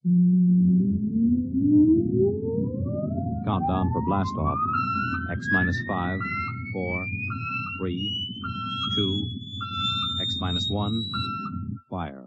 Countdown for blast off. X minus 5, 4, 3, 2, X minus 1, fire.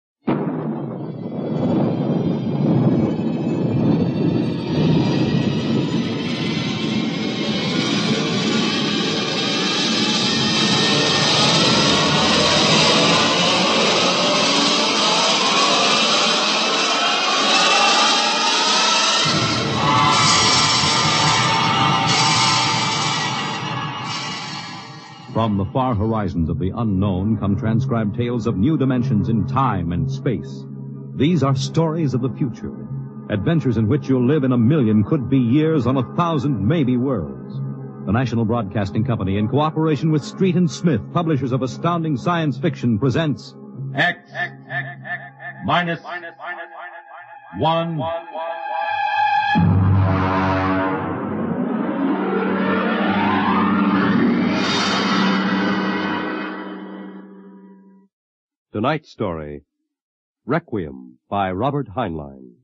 From the far horizons of the unknown come transcribed tales of new dimensions in time and space. These are stories of the future, adventures in which you'll live in a million could-be years on 1,000 maybe worlds. The National Broadcasting Company, in cooperation with Street and Smith, publishers of astounding science fiction, presents X minus 1. Tonight's story, Requiem by Robert Heinlein.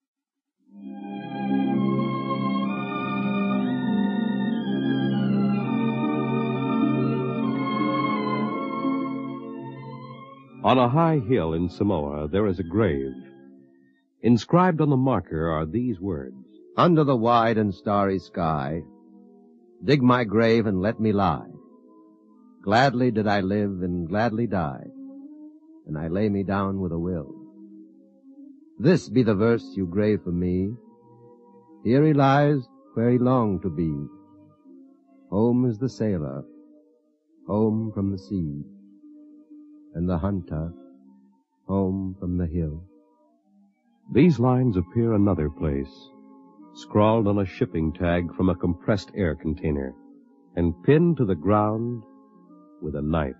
On a high hill in Samoa, there is a grave. Inscribed on the marker are these words. Under the wide and starry sky, dig my grave and let me lie. Gladly did I live and gladly die, and I lay me down with a will. This be the verse you grave for me. Here he lies where he longed to be. Home is the sailor, home from the sea, and the hunter, home from the hill. These lines appear another place, scrawled on a shipping tag from a compressed air container, and pinned to the ground with a knife.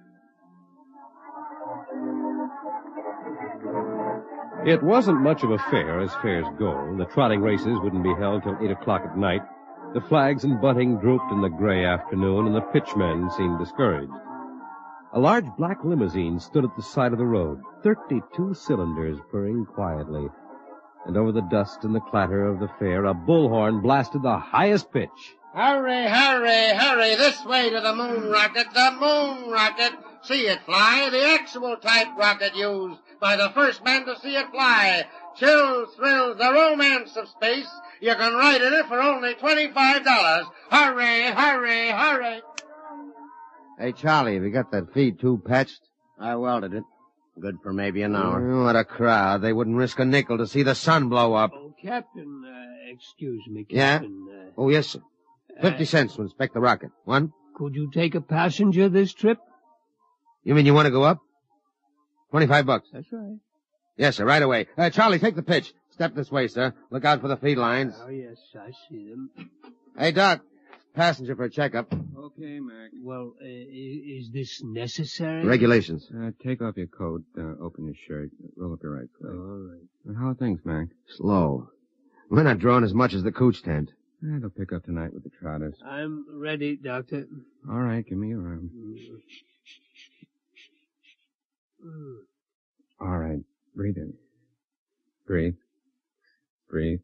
It wasn't much of a fair as fairs go. The trotting races wouldn't be held till 8 o'clock at night. The flags and bunting drooped in the gray afternoon, and the pitchmen seemed discouraged. A large black limousine stood at the side of the road, 32 cylinders purring quietly. And over the dust and the clatter of the fair, a bullhorn blasted the highest pitch. Hurry, hurry, hurry, this way to the moon rocket, the moon rocket. See it fly, the actual type rocket used by the first man to see it fly. Chills, thrills, the romance of space. You can ride in it for only $25. Hurry, hurry, hurry. Hey, Charlie, have you got that feed tube patched? I welded it. Good for maybe an hour. What a crowd. They wouldn't risk a nickel to see the sun blow up. Oh, Captain, excuse me, Yeah? Captain. Oh, yes, sir. 50 cents to inspect the rocket. One? Could you take a passenger this trip? You mean you want to go up? $25. That's right. Yes, sir, right away. Charlie, take the pitch. Step this way, sir. Look out for the feed lines. Oh, yes, I see them. Hey, Doc. Passenger for a checkup. Okay, Mac. Well, is this necessary? Regulations. Take off your coat, open your shirt, roll up your right foot. All right. How are things, Mac? Slow. We're not drawing as much as the cooch tent. They'll pick up tonight with the trotters. I'm ready, Doctor. All right, give me your arm. All right, breathe in. Breathe. Breathe.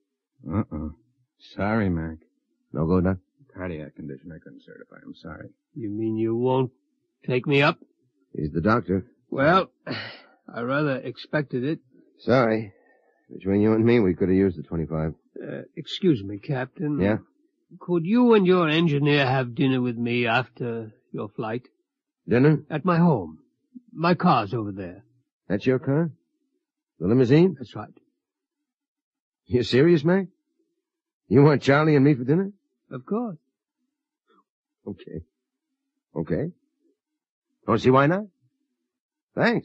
Sorry, Mac. No go, Doc? Cardiac condition I couldn't certify. I'm sorry. You mean you won't take me up? He's the doctor. Well, I rather expected it. Sorry. Between you and me, we could have used the 25. Excuse me, Captain. Yeah? Could you and your engineer have dinner with me after your flight? Dinner? At my home. My car's over there. That's your car? The limousine? That's right. You serious, Mac? You want Charlie and me for dinner? Of course. Okay. Okay. Don't see why not. Thanks.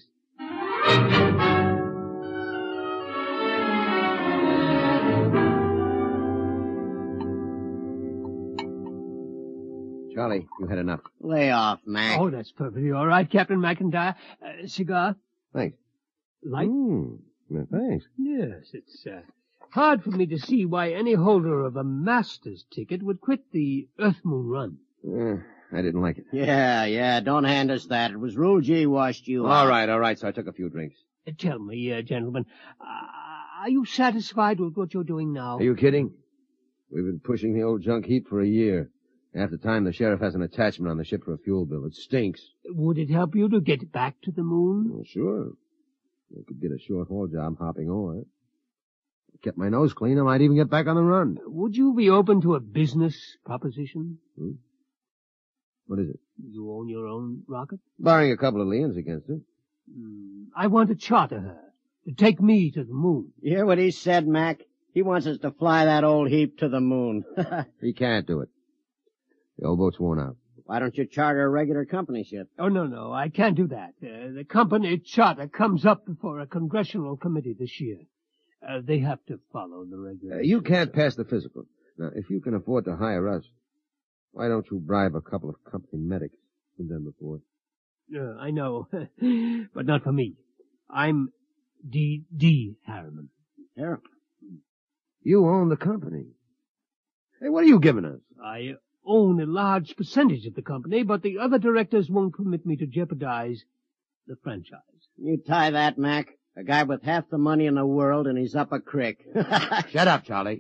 Charlie, you had enough. Lay off, Mac. Oh, that's perfectly all right, Captain McIntyre. Cigar? Thanks. Light? Yeah, thanks. Yes, it's hard for me to see why any holder of a master's ticket would quit the Earth-Moon run. I didn't like it. Yeah, don't hand us that. It was Rule G washed you out. All right, so I took a few drinks. Tell me, gentlemen, Are you satisfied with what you're doing now? Are you kidding? We've been pushing the old junk heap for a year. Half the time the sheriff has an attachment on the ship for a fuel bill. It stinks. Would it help you to get back to the moon? Well, sure. I could get a short-haul job hopping ore. I kept my nose clean, I might even get back on the run. Would you be open to a business proposition? What is it? You own your own rocket? Barring a couple of liens against it. I want to charter her to take me to the moon. You hear what he said, Mac? He wants us to fly that old heap to the moon. He can't do it. The old boat's worn out. Why don't you charter a regular company ship? Oh, no, I can't do that. The company charter comes up before a congressional committee this year. They have to follow the regulations. You can't pass the physical. Now, if you can afford to hire us, why don't you bribe a couple of company medics who've done before? I know, but not for me. I'm D. Harriman. Harriman? You own the company. Hey, what are you giving us? I own a large percentage of the company, but the other directors won't permit me to jeopardize the franchise. You tie that, Mac. A guy with half the money in the world and he's up a creek. Shut up, Charlie.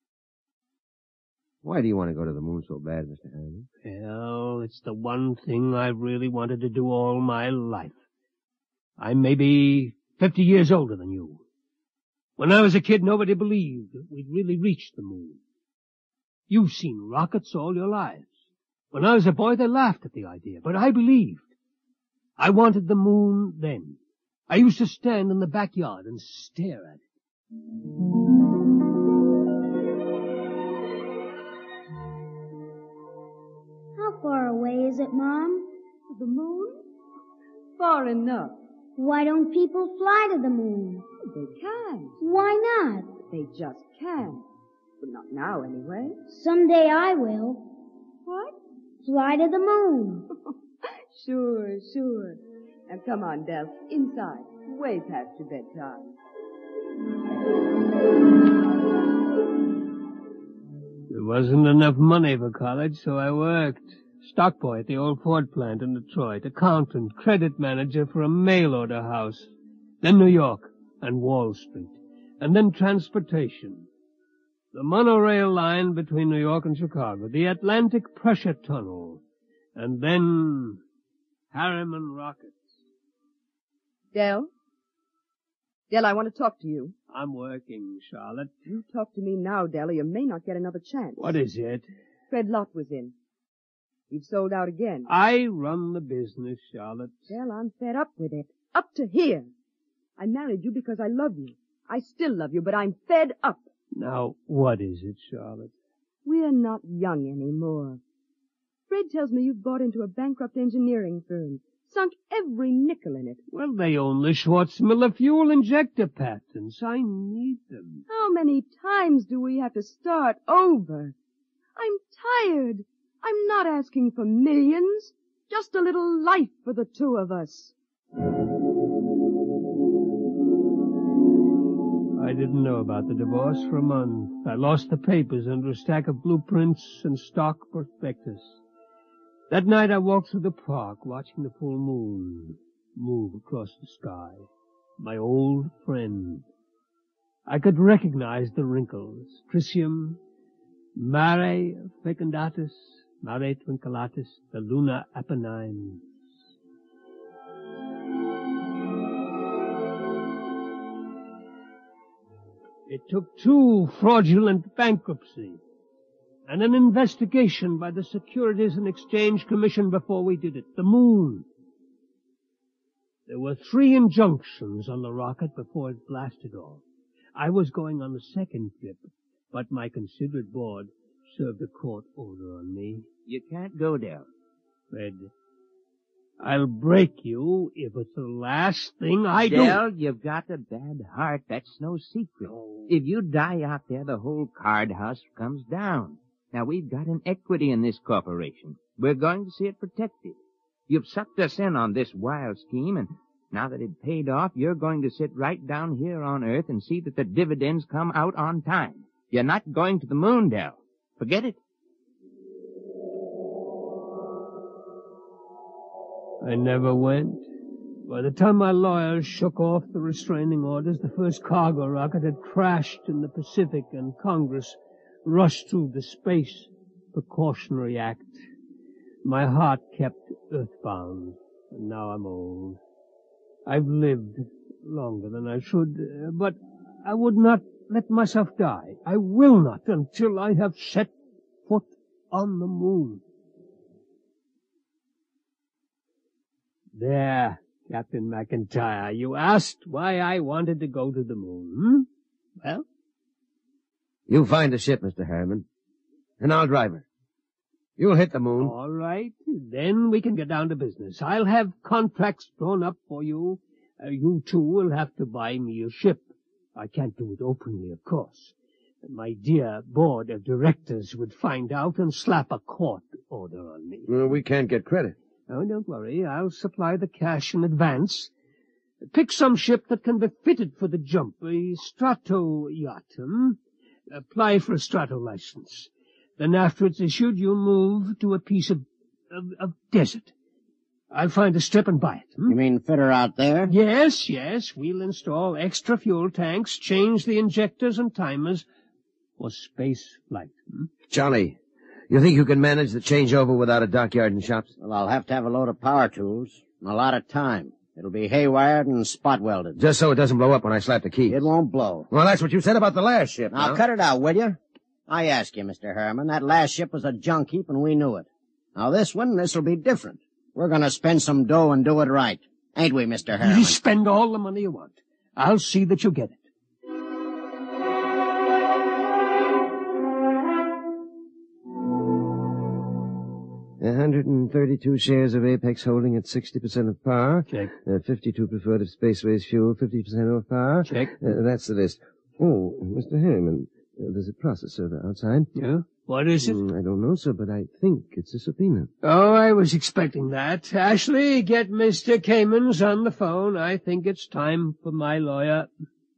Why do you want to go to the moon so bad, Mr. Harriman? Well, it's the one thing I've really wanted to do all my life. I'm maybe 50 years older than you. When I was a kid, nobody believed that we'd really reached the moon. You've seen rockets all your lives. When I was a boy, they laughed at the idea, but I believed. I wanted the moon then. I used to stand in the backyard and stare at it. How far away is it, Mom? The moon? Far enough. Why don't people fly to the moon? They can. Why not? They just can. But not now, anyway. Someday I will. What? Fly to the moon. Sure. Now come on, Del. Inside. Way past your bedtime. There wasn't enough money for college, so I worked. Stock boy at the old Ford plant in Detroit, accountant, credit manager for a mail order house, then New York and Wall Street, and then transportation. The monorail line between New York and Chicago, the Atlantic Pressure Tunnel, and then Harriman rockets. Del, I want to talk to you. I'm working, Charlotte. You talk to me now, Del, or you may not get another chance. What is it? Fred Lott was in. You've sold out again. I run the business, Charlotte. Del, I'm fed up with it. Up to here. I married you because I love you. I still love you, but I'm fed up. Now, what is it, Charlotte? We're not young anymore. Fred tells me you've bought into a bankrupt engineering firm, sunk every nickel in it. Well, they own the Schwarzmiller fuel injector patents. I need them. How many times do we have to start over? I'm tired. I'm not asking for millions. Just a little life for the two of us. I didn't know about the divorce for a month. I lost the papers under a stack of blueprints and stock prospectus. That night I walked through the park, watching the full moon move across the sky. My old friend. I could recognize the wrinkles. Tritium, Mare fecundatus, Mare twinkulatus, the Luna Apennines. It took 2 fraudulent bankruptcies and an investigation by the Securities and Exchange Commission before we did it. The moon. There were 3 injunctions on the rocket before it blasted off. I was going on the second trip, but my considerate board served a court order on me. You can't go there. Fred, I'll break you if it's the last thing I do. Del, you've got a bad heart. That's no secret. If you die out there, the whole card house comes down. Now, we've got an equity in this corporation. We're going to see it protected. You've sucked us in on this wild scheme, and now that it paid off, you're going to sit right down here on Earth and see that the dividends come out on time. You're not going to the moon, Del. Forget it. I never went. By the time my lawyers shook off the restraining orders, the first cargo rocket had crashed in the Pacific, and Congress rushed through the Space Precautionary Act. My heart kept earthbound, and now I'm old. I've lived longer than I should, but I would not let myself die. I will not until I have set foot on the moon. There, Captain McIntyre, you asked why I wanted to go to the moon, Well? You find the ship, Mr. Harriman, and I'll drive her. You'll hit the moon. All right, then we can get down to business. I'll have contracts drawn up for you. You two will have to buy me a ship. I can't do it openly, of course. My dear board of directors would find out and slap a court order on me. Well, we can't get credit. Oh, don't worry. I'll supply the cash in advance. Pick some ship that can be fitted for the jump. A strato yacht, Apply for a strato license. Then after it's issued, you move to a piece of desert. I'll find a strip and buy it. You mean fit her out there? Yes. We'll install extra fuel tanks, change the injectors and timers for space flight. Charlie, you think you can manage the changeover without a dockyard and shops? Well, I'll have to have a load of power tools and a lot of time. It'll be haywired and spot welded. Just so it doesn't blow up when I slap the key. It won't blow. Well, that's what you said about the last ship. Now, cut it out, will you? I ask you, Mr. Harriman, that last ship was a junk heap and we knew it. Now this'll be different. We're gonna spend some dough and do it right. Ain't we, Mr. Harriman? You spend all the money you want. I'll see that you get it. $132 shares of Apex Holding at 60% of par. Check. 52 preferred of Spaceways Fuel, 50% of par. Check. That's the list. Oh, Mr. Harriman, there's a process server outside. Yeah? What is it? I don't know, sir, but I think it's a subpoena. Oh, I was expecting that. Ashley, get Mr. Kamens on the phone. I think it's time for my lawyer.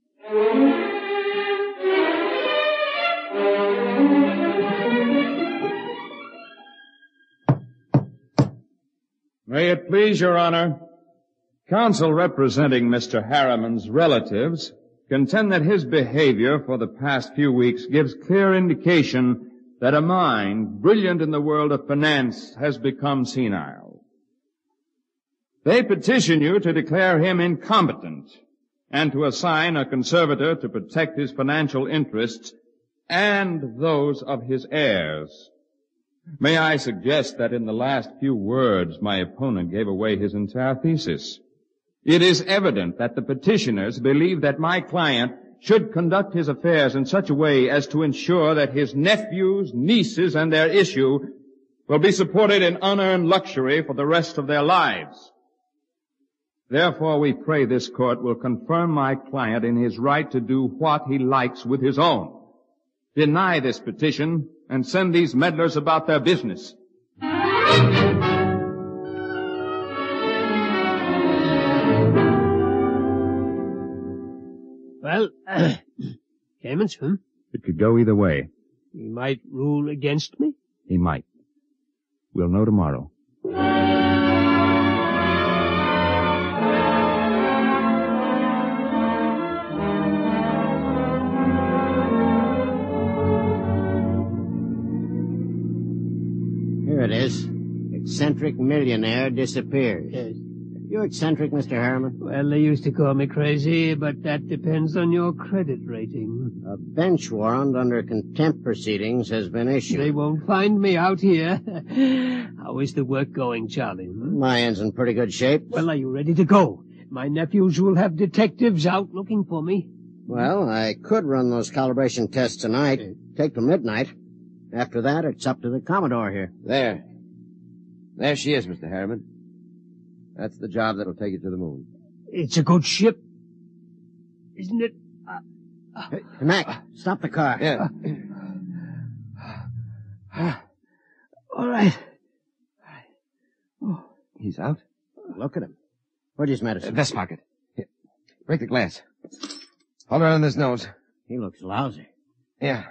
May it please your honor, counsel representing Mr. Harriman's relatives contend that his behavior for the past few weeks gives clear indication that a mind brilliant in the world of finance has become senile. They petition you to declare him incompetent and to assign a conservator to protect his financial interests and those of his heirs. May I suggest that in the last few words my opponent gave away his entire thesis. It is evident that the petitioners believe that my client should conduct his affairs in such a way as to ensure that his nephews, nieces, and their issue will be supported in unearned luxury for the rest of their lives. Therefore, we pray this court will confirm my client in his right to do what he likes with his own. Deny this petition and send these meddlers about their business. Well, Kamens, It could go either way. He might rule against me? He might. We'll know tomorrow. Here it is. Eccentric millionaire disappears. Yes. You eccentric, Mr. Harriman? Well, they used to call me crazy, but that depends on your credit rating. A bench warrant under contempt proceedings has been issued. They won't find me out here. How is the work going, Charlie? My end's in pretty good shape. Well, are you ready to go? My nephews will have detectives out looking for me. Well, I could run those calibration tests tonight. Take till midnight. After that, it's up to the Commodore here. There she is, Mr. Harriman. That's the job that'll take you to the moon. It's a good ship, isn't it? Hey, Mac, stop the car. Yeah. All right. Oh, he's out. Look at him. Where's his medicine? Vest pocket. Here. Break the glass. Hold around his nose. He looks lousy. Yeah.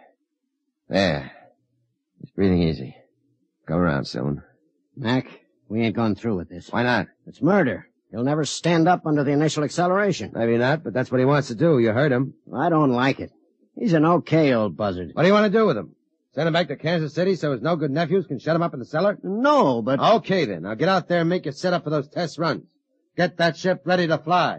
There. He's breathing easy. Come around soon. Mac, We ain't going through with this. Why not? It's murder. He'll never stand up under the initial acceleration. Maybe not, but that's what he wants to do. You heard him. I don't like it. He's an okay old buzzard. What do you want to do with him? Send him back to Kansas City so his no-good nephews can shut him up in the cellar? No, but... Okay, then. Now get out there and make your set up for those test runs. Get that ship ready to fly.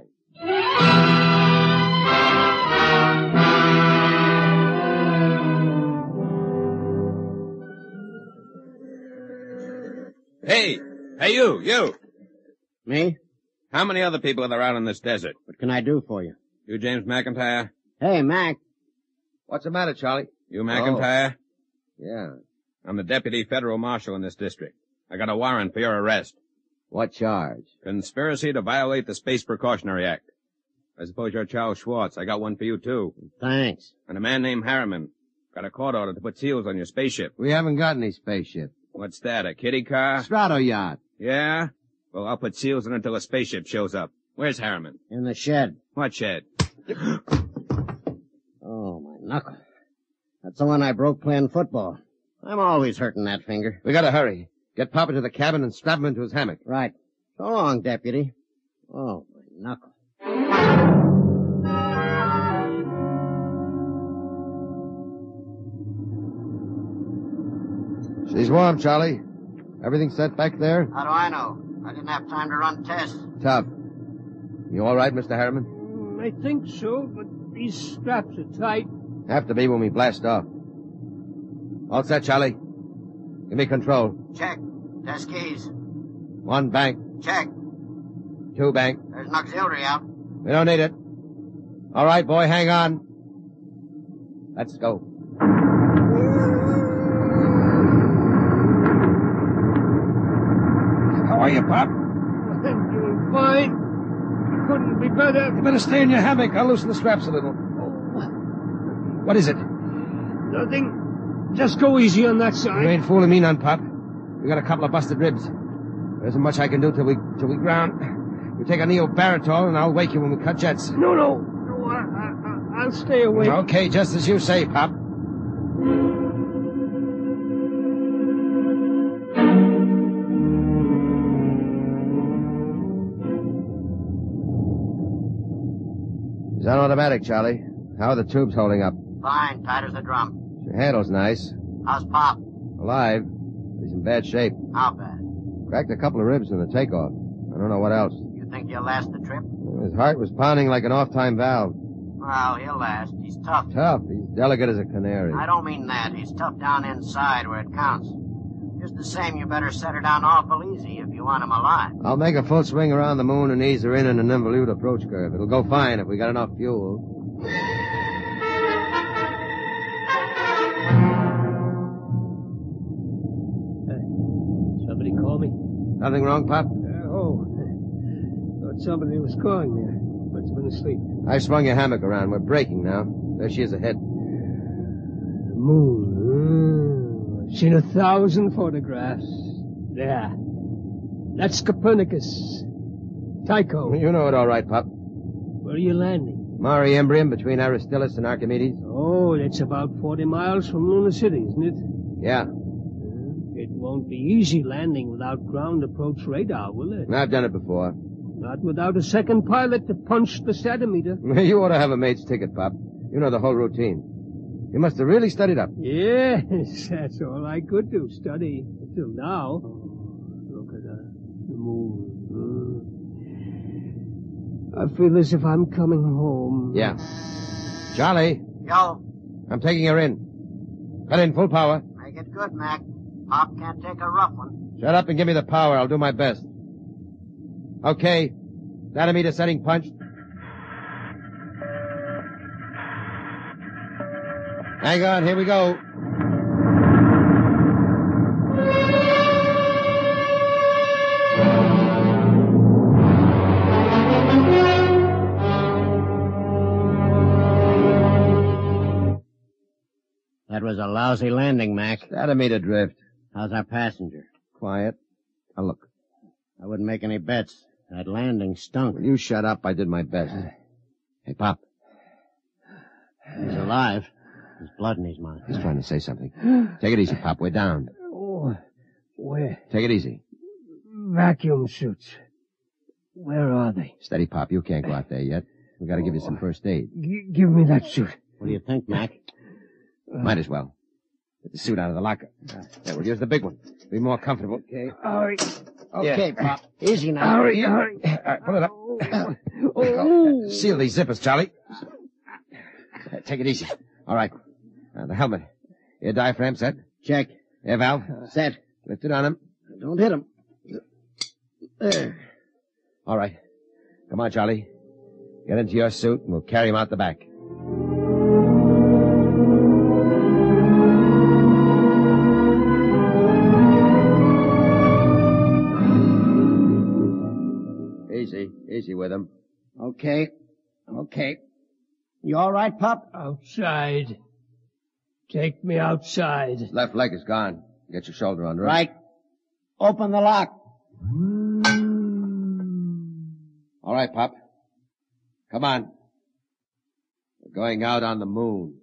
Hey, you. Me? How many other people are there out in this desert? What can I do for you? You James McIntyre? Hey, Mac. What's the matter, Charlie? You McIntyre? Yeah. I'm the deputy federal marshal in this district. I got a warrant for your arrest. What charge? Conspiracy to violate the Space Precautionary Act. I suppose you're Charles Schwartz. I got one for you, too. Thanks. And a man named Harriman. Got a court order to put seals on your spaceship. We haven't got any spaceship. What's that, a kiddie car? Strato yacht. Yeah? Well, I'll put seals on it until a spaceship shows up. Where's Harriman? In the shed. What shed? Oh, my knuckle. That's the one I broke playing football. I'm always hurting that finger. We gotta hurry. Get Papa to the cabin and strap him into his hammock. Right. So long, deputy. Oh, my knuckle. She's warm, Charlie. Everything set back there? How do I know? I didn't have time to run tests. Tough. You all right, Mr. Harriman? I think so, but these straps are tight. Have to be when we blast off. All set, Charlie. Give me control. Check. Test keys. 1 bank. Check. 2 bank. There's an auxiliary out. We don't need it. All right, boy, hang on. Let's go. How are you, Pop? I'm doing fine. Couldn't be better. You better stay in your hammock. I'll loosen the straps a little. What is it? Nothing. Just go easy on that side. You ain't fooling me none, Pop. We got a couple of busted ribs. There isn't much I can do till we ground. You take a neobaritol and I'll wake you when we cut jets. No, I'll stay awake. Okay, just as you say, Pop. It's automatic, Charlie. How are the tubes holding up? Fine, tight as a drum. Your handle's nice. How's Pop? Alive. He's in bad shape. How bad? Cracked a couple of ribs in the takeoff. I don't know what else. You think he'll last the trip? His heart was pounding like an off-time valve. Well, he'll last. He's tough. Tough. He's delicate as a canary. I don't mean that. He's tough down inside where it counts. Just the same, you better set her down awful easy if you want him alive. I'll make a full swing around the moon and ease her in an involute approach curve. It'll go fine if we got enough fuel. Somebody call me? Nothing wrong, Pop? Thought somebody was calling me. Must have been asleep. I swung your hammock around. We're breaking now. There she is ahead. The moon. I've seen 1,000 photographs. There. That's Copernicus. Tycho. You know it all right, Pop. Where are you landing? Mare Imbrium between Aristillus and Archimedes. Oh, that's about 40 miles from Luna City, isn't it? Yeah. It won't be easy landing without ground approach radar, will it? I've done it before. Not without a second pilot to punch the centimeter. You ought to have a mate's ticket, Pop. You know the whole routine. You must have really studied up. Yes, that's all I could do, study, until now. Look at the moon. I feel as if I'm coming home. Yeah. Charlie. Yo. I'm taking her in. Cut in full power. Make it good, Mac. Pop can't take a rough one. Shut up and give me the power. I'll do my best. Okay. Dynamite setting punch. Hang on, here we go. That was a lousy landing, Mac. Dynamite adrift. How's our passenger? Quiet. Now look. I wouldn't make any bets. That landing stunk. Will you shut up? I did my best. Hey, Pop. He's alive. There's blood in his mouth. He's trying to say something. Take it easy, Pop. We're down. Oh, where? Take it easy. vacuum suits. Where are they? Steady, Pop. You can't go out there yet. We gotta give you some first aid. Give me that suit. What do you think, Mac? Might as well. Get the suit out of the locker. There, we'll use the big one. Be more comfortable. Okay. Hurry. Okay, Pop. Easy now. Hurry. All right, pull it up. Seal these zippers, Charlie. Take it easy. All right. The helmet. Air diaphragm set. Check. Air valve. Set. Lift it on him. Don't hit him. There. All right. Come on, Charlie. Get into your suit and we'll carry him out the back. Easy with him. Okay. You all right, Pop? Outside. Take me outside. Left leg is gone. Get your shoulder under it. Right. Open the lock. All right, Pop. Come on. We're going out on the moon.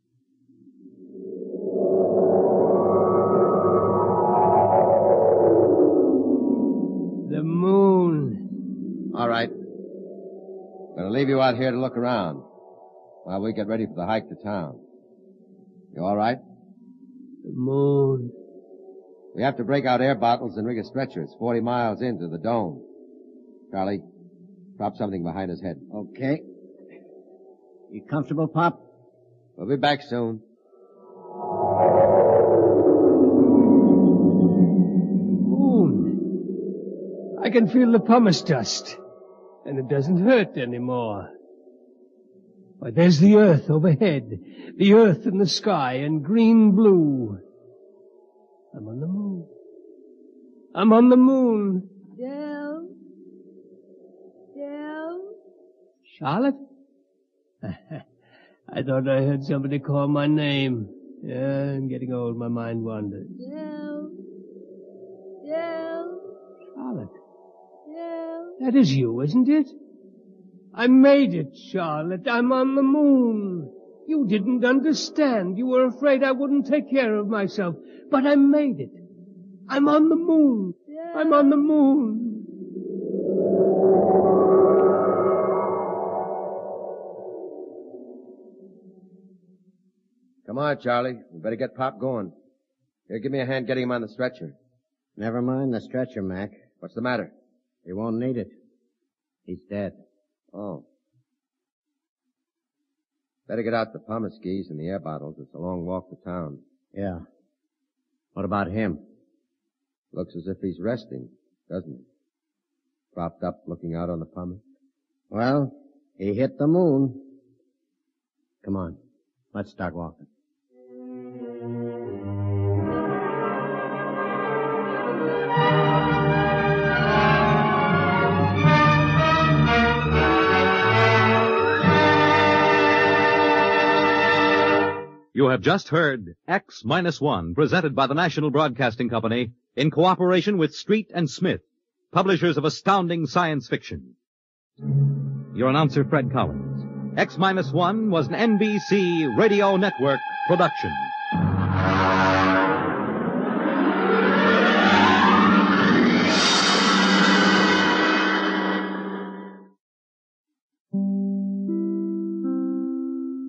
The moon. All right. Gonna leave you out here to look around while we get ready for the hike to town. You all right? The moon. We have to break out air bottles and rig a stretcher. It's 40 miles into the dome. Charlie, drop something behind his head. Okay. You comfortable, Pop? We'll be back soon. Moon. I can feel the pumice dust. And it doesn't hurt anymore. Why, there's the earth overhead. The earth in the sky and green blue. I'm on the moon. I'm on the moon. Del? Charlotte? I thought I heard somebody call my name. Yeah, I'm getting old. My mind wanders. Del? Charlotte. Del? That is you, isn't it? I made it, Charlotte. I'm on the moon. You didn't understand. You were afraid I wouldn't take care of myself. But I made it. I'm on the moon. I'm on the moon. Come on, Charlie. We better get Pop going. Here, give me a hand getting him on the stretcher. Never mind the stretcher, Mac. What's the matter? He won't need it. He's dead. Oh. Better get out the pumice skis and the air bottles. It's a long walk to town. Yeah. What about him? Looks as if he's resting, doesn't he? Propped up, looking out on the pumice. Well, he hit the moon. Come on. Let's start walking. You have just heard X-1, presented by the National Broadcasting Company in cooperation with Street and Smith, publishers of astounding science fiction. Your announcer, Fred Collins. X-1 was an NBC Radio Network production.